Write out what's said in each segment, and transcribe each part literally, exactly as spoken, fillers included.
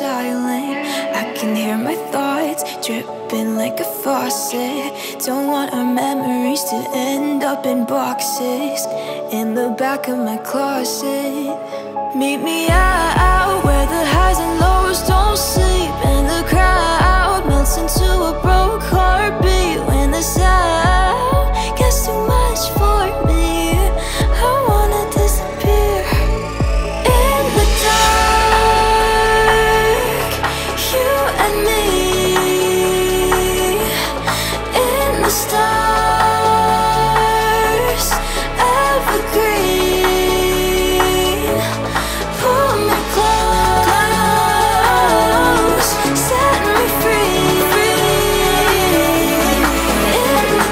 silent. I can hear my thoughts dripping like a faucet. Don't want our memories to end up in boxes in the back of my closet. Meet me out where the highs and lows don't sleep, and the crowd melts into a broke heartbeat when the sound gets too much for me. I wanna disappear in the dark, you and me, in the stars, evergreen. Pull me close, set me free. In the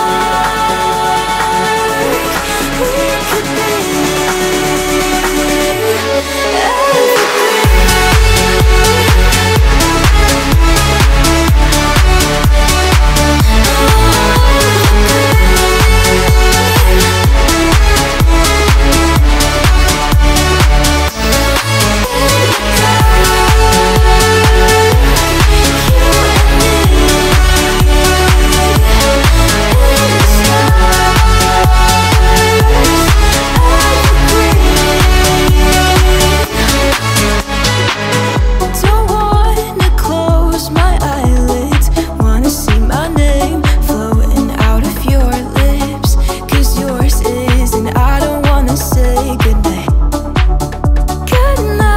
dark, we could be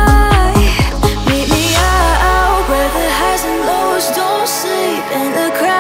don't sleep, and the crowd